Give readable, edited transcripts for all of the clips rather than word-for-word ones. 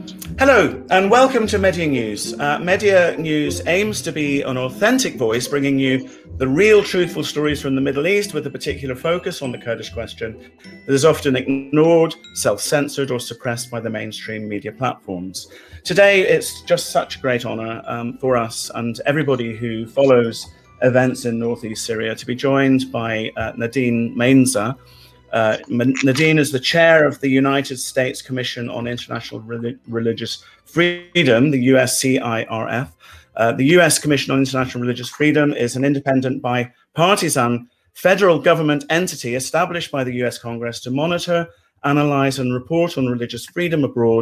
Hello and welcome to Media News. Media News aims to be an authentic voice, bringing you the real truthful stories from the Middle East with a particular focus on the Kurdish question that is often ignored, self-censored or suppressed by the mainstream media platforms. Today, it's just such a great honor for us and everybody who follows events in northeast Syria to be joined by Nadine Mainza. Nadine is the chair of the United States Commission on International Religious Freedom, the USCIRF. The U.S. Commission on International Religious Freedom is an independent, bipartisan federal government entity established by the U.S. Congress to monitor, analyze, and report on religious freedom abroad.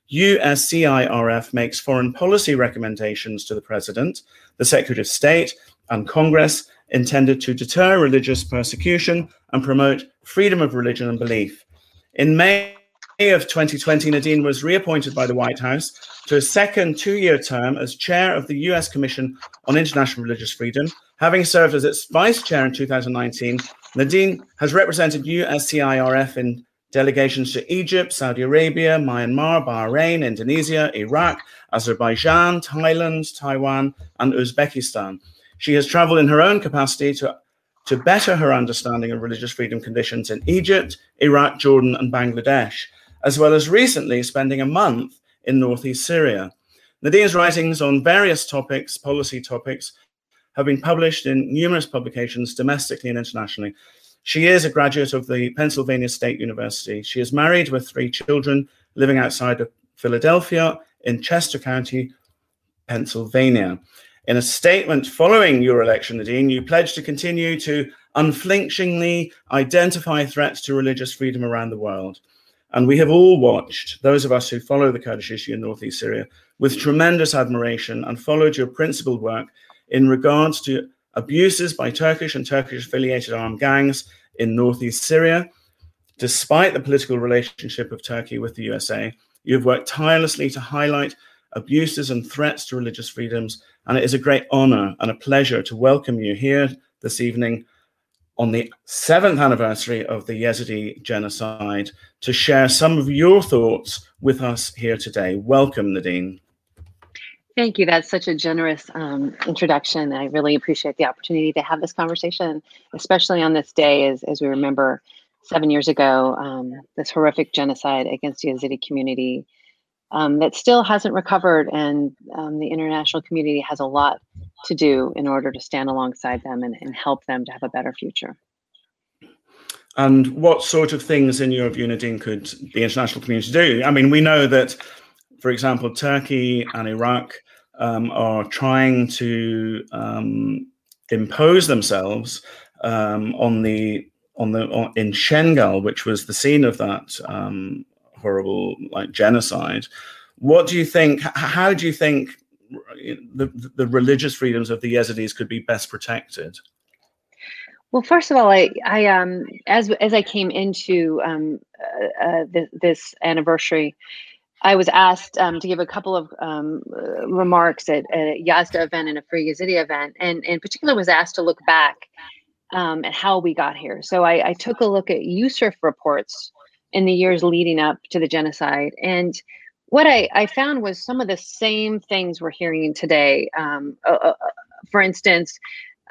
USCIRF makes foreign policy recommendations to the President, the Secretary of State, and Congress intended to deter religious persecution and promote freedom of religion and belief. In May of 2020, Nadine was reappointed by the White House to a second two-year term as chair of the U.S. Commission on International Religious Freedom. Having served as its vice chair in 2019, Nadine has represented USCIRF in delegations to Egypt, Saudi Arabia, Myanmar, Bahrain, Indonesia, Iraq, Azerbaijan, Thailand, Taiwan, and Uzbekistan. She has traveled in her own capacity to better her understanding of religious freedom conditions in Egypt, Iraq, Jordan, and Bangladesh, as well as recently spending a month in northeast Syria. Nadine's writings on various topics, policy topics, have been published in numerous publications domestically and internationally. She is a graduate of the Pennsylvania State University. She is married with 3 children, living outside of Philadelphia in Chester County, Pennsylvania. In a statement following your election, Nadine, you pledged to continue to unflinchingly identify threats to religious freedom around the world. And we have all watched, those of us who follow the Kurdish issue in northeast Syria, with tremendous admiration and followed your principled work in regards to abuses by Turkish and Turkish-affiliated armed gangs in northeast Syria. Despite the political relationship of Turkey with the USA, you have worked tirelessly to highlight abuses and threats to religious freedoms, and it is a great honor and a pleasure to welcome you here this evening on the 7th anniversary of the Yazidi genocide to share some of your thoughts with us here today. Welcome, Nadine. Thank you. That's such a generous introduction. I really appreciate the opportunity to have this conversation, especially on this day as we remember 7 years ago, this horrific genocide against the Yazidi community that still hasn't recovered, and the international community has a lot to do in order to stand alongside them and help them to have a better future. And what sort of things, in your view, Nadine, could the international community do? I mean, we know that, for example, Turkey and Iraq are trying to impose themselves in Shengal, which was the scene of that horrible genocide. What do you think? How do you think the religious freedoms of the Yazidis could be best protected? Well, first of all, I as I came into this anniversary, I was asked to give a couple of remarks at a Yazda event and a Free Yazidi event, and in particular was asked to look back at how we got here. So I took a look at USCIRF reports in the years leading up to the genocide. And what I found was some of the same things we're hearing today. For instance,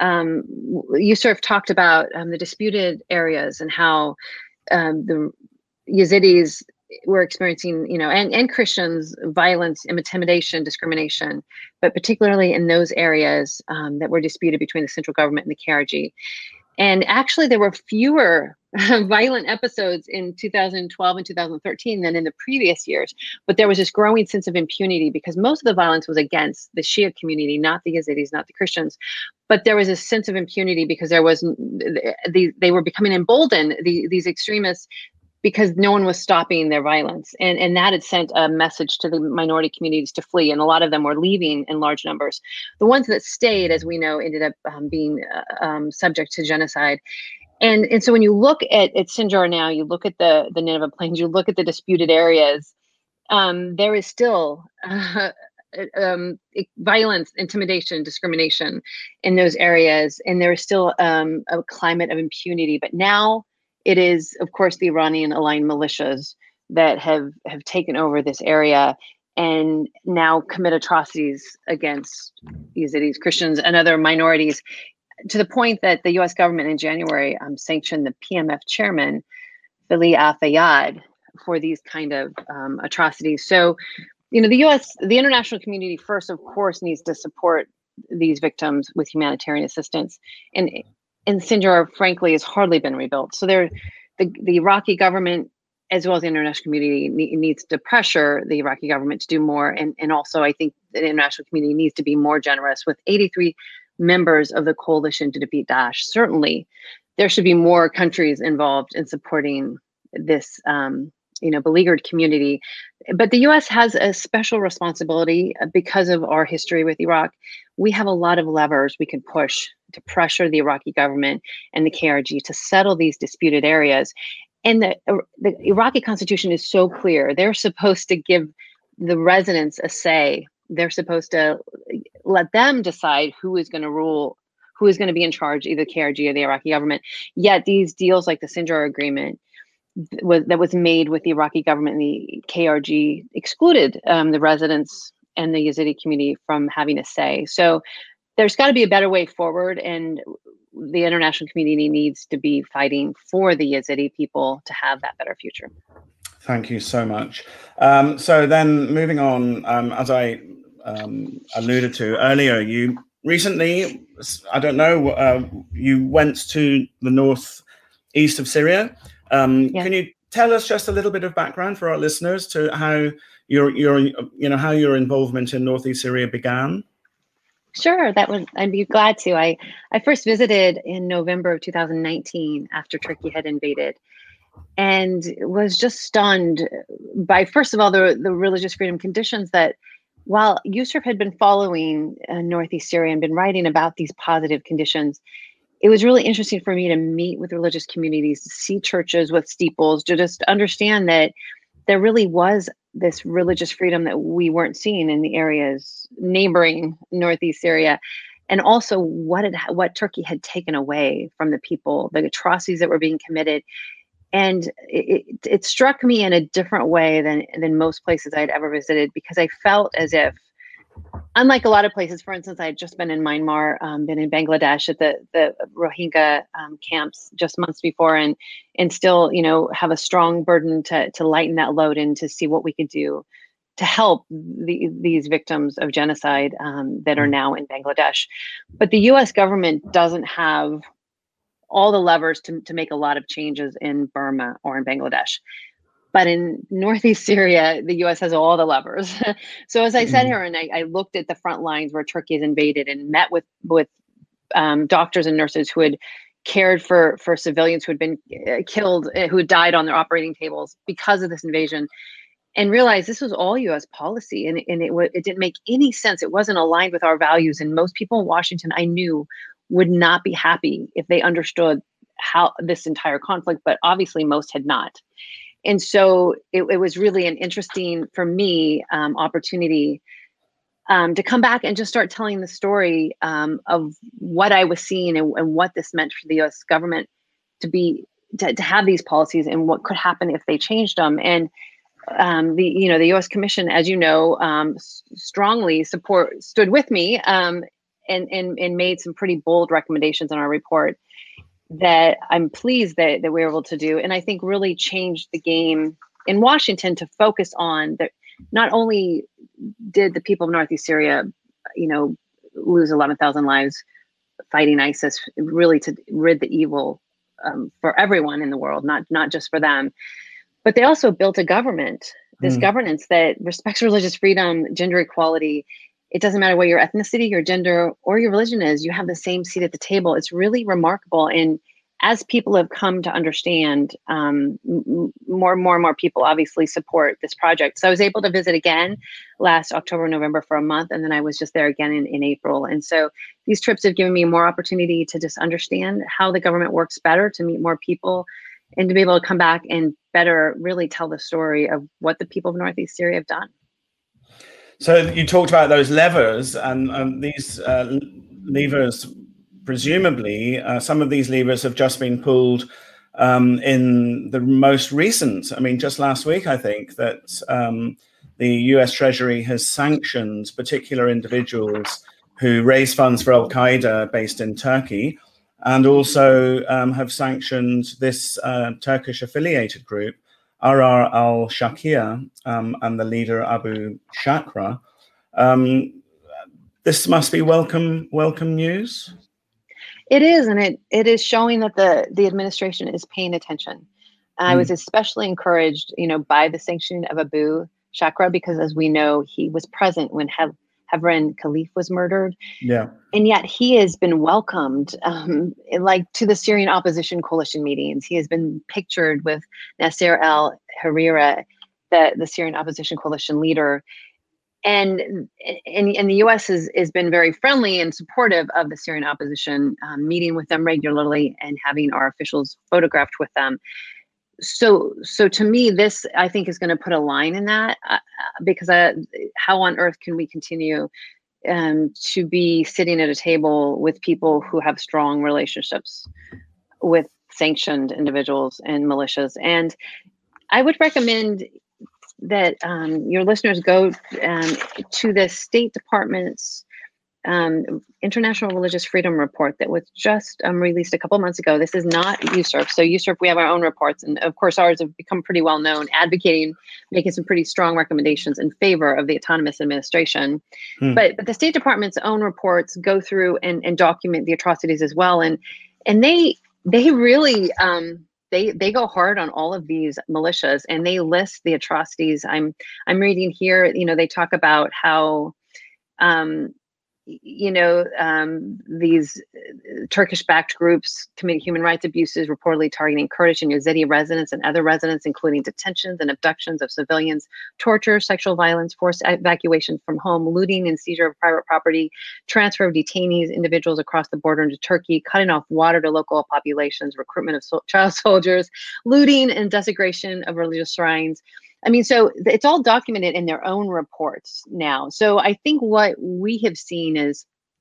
USCIRF talked about the disputed areas and how the Yazidis were experiencing, and Christians, violence, intimidation, discrimination, but particularly in those areas that were disputed between the central government and the KRG. And actually, there were fewer violent episodes in 2012 and 2013 than in the previous years. But there was this growing sense of impunity because most of the violence was against the Shia community, not the Yazidis, not the Christians. But there was a sense of impunity because they were becoming emboldened, these extremists, because no one was stopping their violence. And that had sent a message to the minority communities to flee. And a lot of them were leaving in large numbers. The ones that stayed, as we know, ended up being subject to genocide. And so when you look at Sinjar now, you look at the Nineveh Plains, you look at the disputed areas, there is still violence, intimidation, discrimination in those areas. And there is still a climate of impunity. But now it is, of course, the Iranian-aligned militias that have taken over this area. and now commit atrocities against Yazidis, Christians, and other minorities, to the point that the U.S. government in January sanctioned the PMF chairman, Fali Al-Fayad, for these kind of atrocities. So, the international community first, of course, needs to support these victims with humanitarian assistance. And Sinjar, frankly, has hardly been rebuilt. So the Iraqi government, as well as the international community, needs to pressure the Iraqi government to do more. And also, I think the international community needs to be more generous. With 83 members of the coalition to defeat Daesh, certainly there should be more countries involved in supporting this beleaguered community. But the U.S. has a special responsibility because of our history with Iraq. We have a lot of levers we can push to pressure the Iraqi government and the KRG to settle these disputed areas. And the Iraqi constitution is so clear. They're supposed to give the residents a say. They're supposed to let them decide who is going to rule, who is going to be in charge, either KRG or the Iraqi government. Yet these deals like the Sinjar agreement that was made with the Iraqi government and the KRG excluded the residents and the Yazidi community from having a say. So there's got to be a better way forward, and the international community needs to be fighting for the Yazidi people to have that better future. Thank you so much. So then moving on, as I alluded to earlier, you recently, I don't know, you went to the northeast of Syria. Yeah. Can you tell us just a little bit of background for our listeners to how how your involvement in northeast Syria began? Sure, I'd be glad to. I first visited in November of 2019 after Turkey had invaded, and was just stunned by, first of all, the religious freedom conditions that, while Yusuf had been following northeast Syria and been writing about these positive conditions, it was really interesting for me to meet with religious communities, to see churches with steeples, to just understand that there really was this religious freedom that we weren't seeing in the areas neighboring northeast Syria, and also what Turkey had taken away from the people, the atrocities that were being committed. And it struck me in a different way than most places I'd ever visited, because I felt as if, unlike a lot of places, for instance, I had just been in Myanmar, been in Bangladesh at the Rohingya camps just months before, and still, have a strong burden to lighten that load and to see what we could do to help these victims of genocide that are now in Bangladesh. But the U.S. government doesn't have all the levers to make a lot of changes in Burma or in Bangladesh. But in northeast Syria, the U.S. has all the levers. So as I sat here and I looked at the front lines where Turkey has invaded, and met with doctors and nurses who had cared for civilians who had been killed, who had died on their operating tables because of this invasion, and realized this was all U.S. policy, and it didn't make any sense. It wasn't aligned with our values, and most people in Washington, I knew, would not be happy if they understood how this entire conflict, but obviously most had not. And so it was really an interesting, for me, opportunity to come back and just start telling the story of what I was seeing and what this meant for the U.S. government to have these policies, and what could happen if they changed them. And the U.S. Commission, as you know, strongly stood with me and made some pretty bold recommendations in our report that I'm pleased that we were able to do, and I think really changed the game in Washington to focus on that. Not only did the people of northeast Syria, lose 11,000 lives fighting ISIS, really to rid the evil for everyone in the world, not just for them, but they also built a government, this governance that respects religious freedom, gender equality. It doesn't matter what your ethnicity, your gender, or your religion is, you have the same seat at the table. It's really remarkable. And as people have come to understand, more and more people obviously support this project. So I was able to visit again last October, November for a month, and then I was just there again in April. And so these trips have given me more opportunity to just understand how the government works better, to meet more people, and to be able to come back and better really tell the story of what the people of northeast Syria have done. So you talked about those levers, and these levers, presumably, some of these levers have just been pulled in the most recent. I mean, just last week, I think that the US Treasury has sanctioned particular individuals who raise funds for Al-Qaeda based in Turkey, and also have sanctioned this Turkish affiliated group, Arar al-Shakir, and the leader Abu Shakra. This must be welcome news. It is, and it is showing that the administration is paying attention. I was especially encouraged, by the sanctioning of Abu Shakra, because as we know, he was present when Hevrin Khalif was murdered. Yeah. And yet he has been welcomed, to the Syrian opposition coalition meetings. He has been pictured with Nasser al-Hariri, the Syrian opposition coalition leader. And the U.S. has been very friendly and supportive of the Syrian opposition, meeting with them regularly and having our officials photographed with them. So to me, this, I think, is going to put a line in that, because how on earth can we continue to be sitting at a table with people who have strong relationships with sanctioned individuals and militias? And I would recommend that your listeners go to the State Department's International Religious Freedom Report that was just released a couple months ago. This is not USCIRF. So USCIRF, we have our own reports, and of course ours have become pretty well known, advocating, making some pretty strong recommendations in favor of the autonomous administration. But the State Department's own reports go through and document the atrocities as well, and they really they go hard on all of these militias, and they list the atrocities. I'm reading here, they talk about how these Turkish-backed groups committed human rights abuses, reportedly targeting Kurdish and Yazidi residents and other residents, including detentions and abductions of civilians, torture, sexual violence, forced evacuation from home, looting and seizure of private property, transfer of detainees, individuals across the border into Turkey, cutting off water to local populations, recruitment of child soldiers, looting and desecration of religious shrines. I mean, so it's all documented in their own reports now. So I think what we have seen is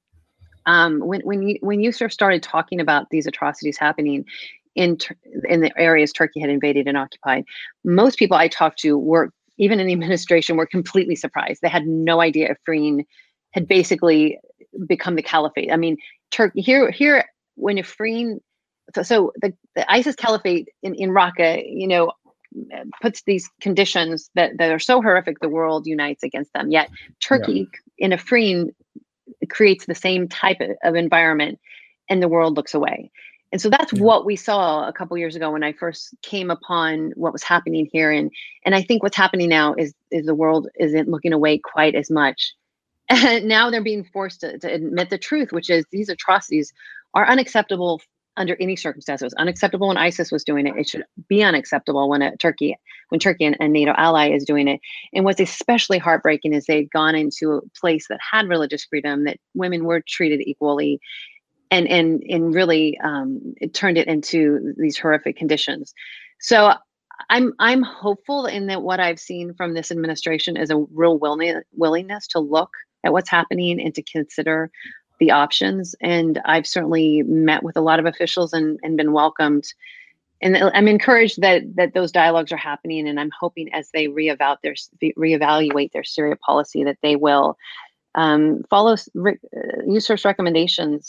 when USCIRF started talking about these atrocities happening in the areas Turkey had invaded and occupied, most people I talked to were, even in the administration, were completely surprised. They had no idea Afrin had basically become the caliphate. I mean, Turkey here when Afrin, so the ISIS caliphate in Raqqa, puts these conditions that are so horrific, the world unites against them. Yet Turkey in Afrin creates the same type of environment, and the world looks away. And so that's what we saw a couple years ago when I first came upon what was happening here. And I think what's happening now is the world isn't looking away quite as much. And now they're being forced to admit the truth, which is these atrocities are unacceptable under any circumstances. It was unacceptable when ISIS was doing it. It should be unacceptable when Turkey and a NATO ally is doing it. And what's especially heartbreaking is they'd gone into a place that had religious freedom, that women were treated equally, and really it turned it into these horrific conditions. So I'm hopeful in that what I've seen from this administration is a real willingness to look at what's happening and to consider the options. And I've certainly met with a lot of officials and been welcomed. And I'm encouraged that those dialogues are happening. And I'm hoping as they reevaluate their Syria policy that they will follow USCIRF's recommendations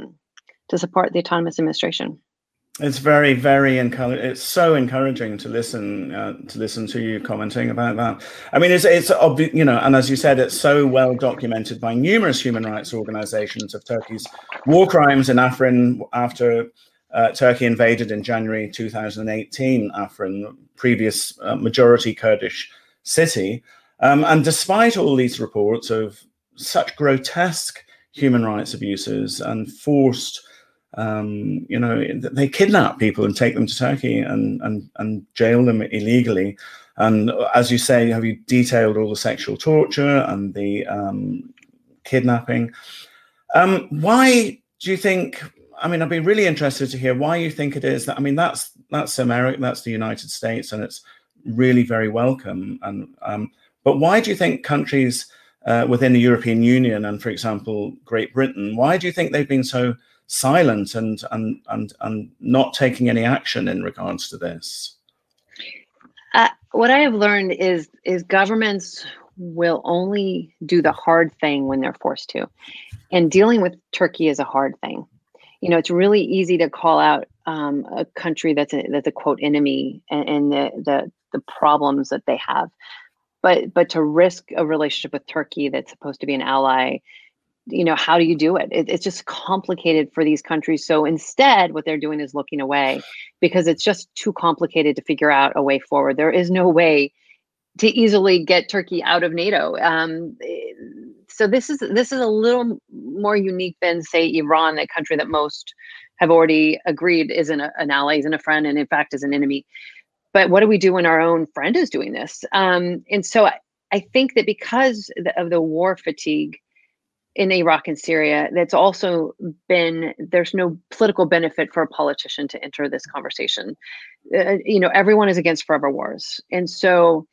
to support the autonomous administration. It's very, very encouraging. It's so encouraging to listen to you commenting about that. I mean, it's obvious, and as you said, it's so well documented by numerous human rights organizations of Turkey's war crimes in Afrin after Turkey invaded in January 2018, Afrin, previous majority Kurdish city. And despite all these reports of such grotesque human rights abuses and forced, they kidnap people and take them to Turkey and jail them illegally. And as you say, have you detailed all the sexual torture and the kidnapping? Why do you think? I mean, I'd be really interested to hear why you think it is that. I mean, that's America, that's the United States, and it's really very welcome. And but why do you think countries within the European Union and, for example, Great Britain, why do you think they've been so silent and not taking any action in regards to this? what I have learned is governments will only do the hard thing when they're forced to. And dealing with Turkey is a hard thing. It's really easy to call out a country that's a quote enemy, and the problems that they have. But to risk a relationship with Turkey that's supposed to be an ally, how do you do it? It's just complicated for these countries. So instead, what they're doing is looking away because it's just too complicated to figure out a way forward. There is no way to easily get Turkey out of NATO. So this is a little more unique than, say, Iran, a country that most have already agreed isn't an ally, isn't a friend, and in fact is an enemy. But what do we do when our own friend is doing this? And so I think that because of the war fatigue in Iraq and Syria, that's also been, there's no political benefit for a politician to enter this conversation. Everyone is against forever wars. And so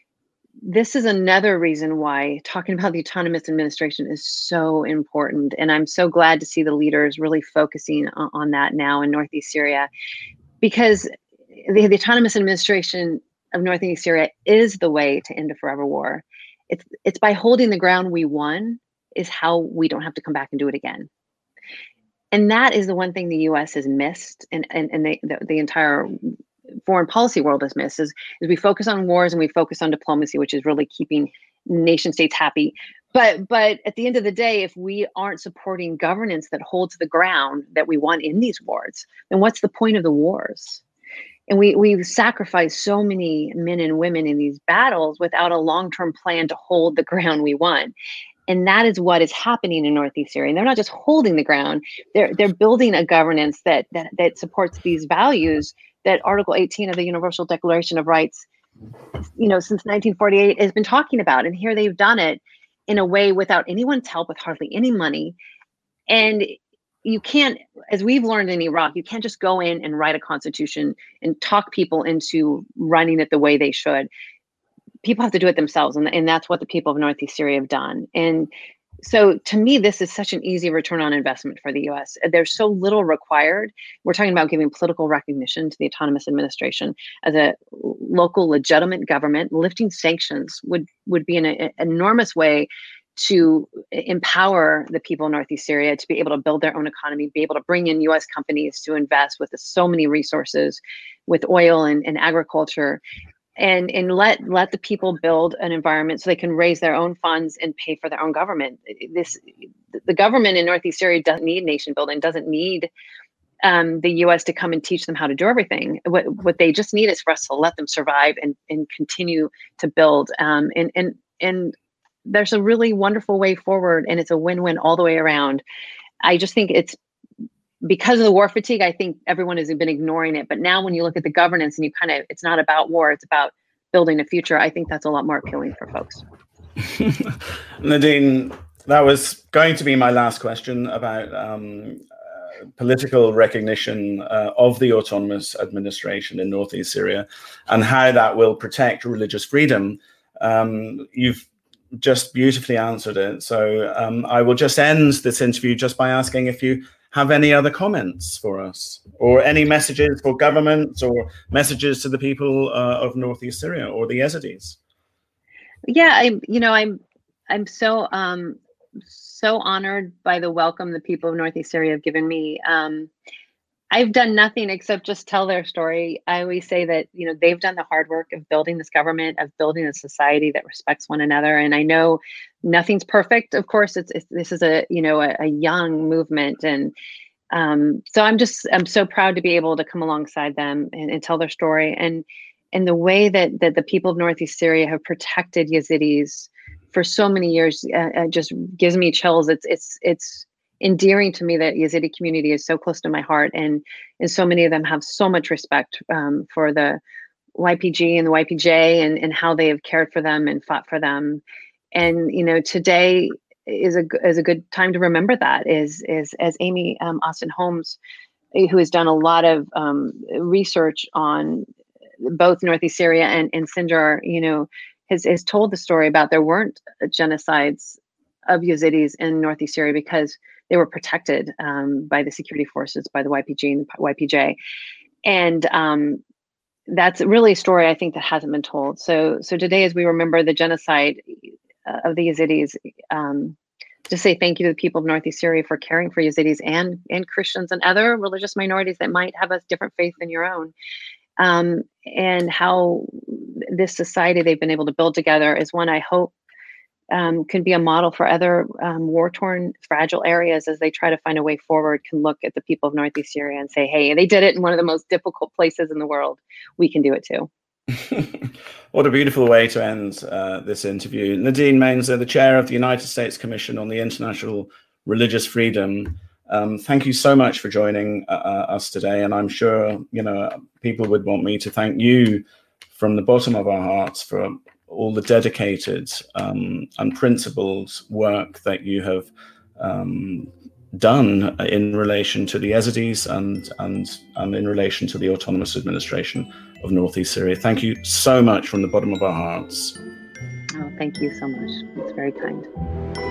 this is another reason why talking about the autonomous administration is so important. And I'm so glad to see the leaders really focusing on that now in Northeast Syria, because the autonomous administration of Northeast Syria is the way to end a forever war. It's by holding the ground we won is how we don't have to come back and do it again. And that is the one thing the U.S. has missed, and the entire foreign policy world has missed, is we focus on wars and we focus on diplomacy, which is really keeping nation states happy. But at the end of the day, if we aren't supporting governance that holds the ground that we want in these wars, then what's the point of the wars? And we've sacrificed so many men and women in these battles without a long-term plan to hold the ground we want. And that is what is happening in Northeast Syria. And they're not just holding the ground; they're building a governance that supports these values that Article 18 of the Universal Declaration of Rights, since 1948 has been talking about. And here they've done it in a way without anyone's help, with hardly any money. And you can't, as we've learned in Iraq, you can't just go in and write a constitution and talk people into running it the way they should. People have to do it themselves. And that's what the people of Northeast Syria have done. And so to me, this is such an easy return on investment for the US. There's so little required. We're talking about giving political recognition to the autonomous administration as a local legitimate government. Lifting sanctions would be an enormous way to empower the people in Northeast Syria to be able to build their own economy, be able to bring in US companies to invest with so many resources, with oil and agriculture. And let the people build an environment so they can raise their own funds and pay for their own government. The government in Northeast Syria doesn't need nation building, doesn't need the U.S. to come and teach them how to do everything. What they just need is for us to let them survive and continue to build. And there's a really wonderful way forward, and it's a win-win all the way around. I just think it's, because of the war fatigue, I think everyone has been ignoring it. But now when you look at the governance and it's not about war, it's about building a future, I think that's a lot more appealing for folks. Nadine, that was going to be my last question about political recognition of the autonomous administration in Northeast Syria and how that will protect religious freedom. You've just beautifully answered it. So I will just end this interview just by asking if you have any other comments for us, or any messages for governments, or messages to the people of Northeast Syria or the Yazidis. Yeah, I'm so honored by the welcome the people of Northeast Syria have given me. I've done nothing except just tell their story. I always say that, they've done the hard work of building this government, of building a society that respects one another. And I know nothing's perfect. Of course, this is a young movement. And so I'm so proud to be able to come alongside them and tell their story. And the way that the people of Northeast Syria have protected Yazidis for so many years just gives me chills. It's endearing to me that Yazidi community is so close to my heart, and so many of them have so much respect for the YPG and the YPJ and how they have cared for them and fought for them. And today is a good time to remember that. Is as Amy Austin Holmes, who has done a lot of research on both Northeast Syria and Sinjar, has told the story about there weren't genocides of Yazidis in Northeast Syria because they were protected by the security forces, by the YPG and YPJ. And that's really a story I think that hasn't been told. So today, as we remember the genocide of the Yazidis, to say thank you to the people of Northeast Syria for caring for Yazidis and Christians and other religious minorities that might have a different faith than your own, and how this society they've been able to build together is one I hope can be a model for other war-torn, fragile areas as they try to find a way forward, can look at the people of Northeast Syria and say, hey, they did it in one of the most difficult places in the world. We can do it too. What a beautiful way to end this interview. Nadine Mainzer, the chair of the United States Commission on the International Religious Freedom. Thank you so much for joining us today. And I'm sure, people would want me to thank you from the bottom of our hearts for all the dedicated and principled work that you have done in relation to the Yazidis and in relation to the autonomous administration of Northeast Syria. Thank you so much from the bottom of our hearts. Oh, thank you so much. It's very kind.